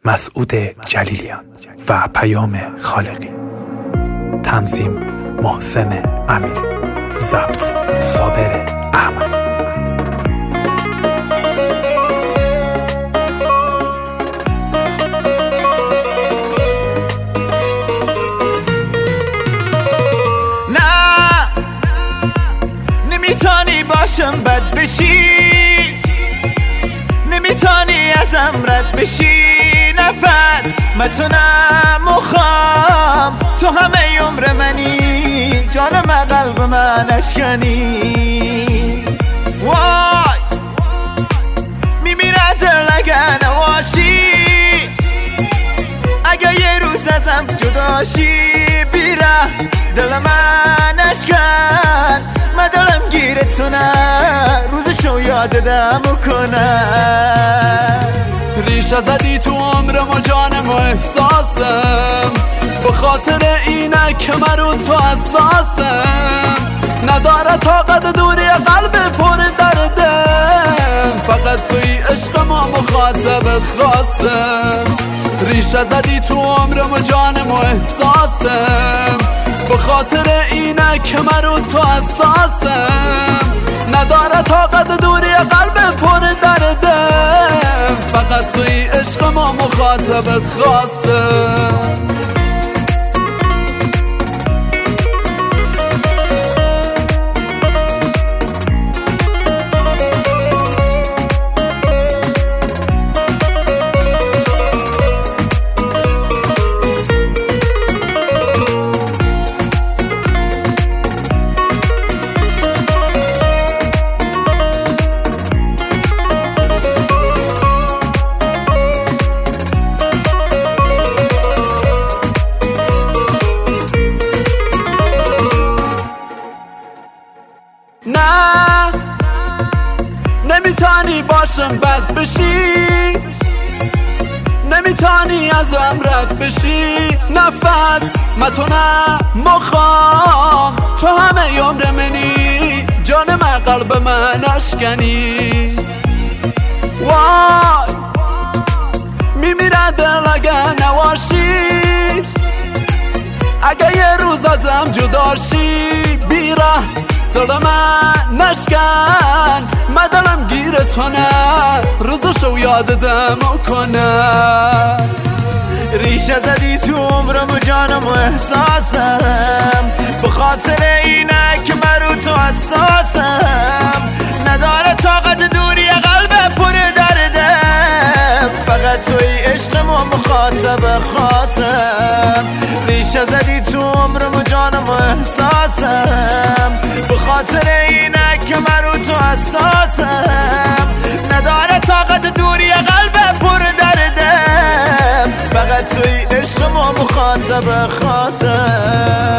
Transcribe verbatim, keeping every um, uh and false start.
مسعود جلیلیان و پیام خالقی. تنظیم محسن امیری. ضبط صابر احمد. نه نمیتونی باشم بد بشی، نمیتونی ازم رد بشی. نفس متونم مخوام، تو همه عمر منی، جانم قلب من اشکنی. وای میمیره دل اگه نواشی، اگه یه روز ازم جداشی. بیره دل من اشکن، من دلم گیرتونه، روزشو یادم کنم. ریشه زدی تو عمرم و جانم و احساسم، به خاطر اینه که من رو تو اساسم. نداره طاقت دوری قلب پر دردم، فقط توی عشق ما مخاطب خاصم. ریشه زدی تو عمرم و جانم و احساسم، به خاطر اینه که من رو تو اساسم. نداره طاقت دوری قلب پر دردم، فقط توی عشق ما مخاطب خاصم. نه نمیتونی باشم بد بشی، نمیتونی ازم رد بشی. نفس متونه مخوام، تو همه عمر منی، جانم قلب من اشکنی. وای میمیره دل اگه نواشی، اگه یه روز ازم جداشی. بیره دل من نشکن، من دلم گیر تو نه، روزشو یادم کنم. ریشه زدی تو عمرم و جانم و احساسم، به خاطر اینه که من رو تو اساسم. نداره طاقت دوری قلب پر دردم، فقط توی عشق ما مخاطب خاصم. ریشه زدی تو عمرم و جانم و احساسم، به خاطر اینه که من رو تو اساسم. نداره طاقت دوری قلب پر دردم، فقط توی عشق ما مخاطب خاصم.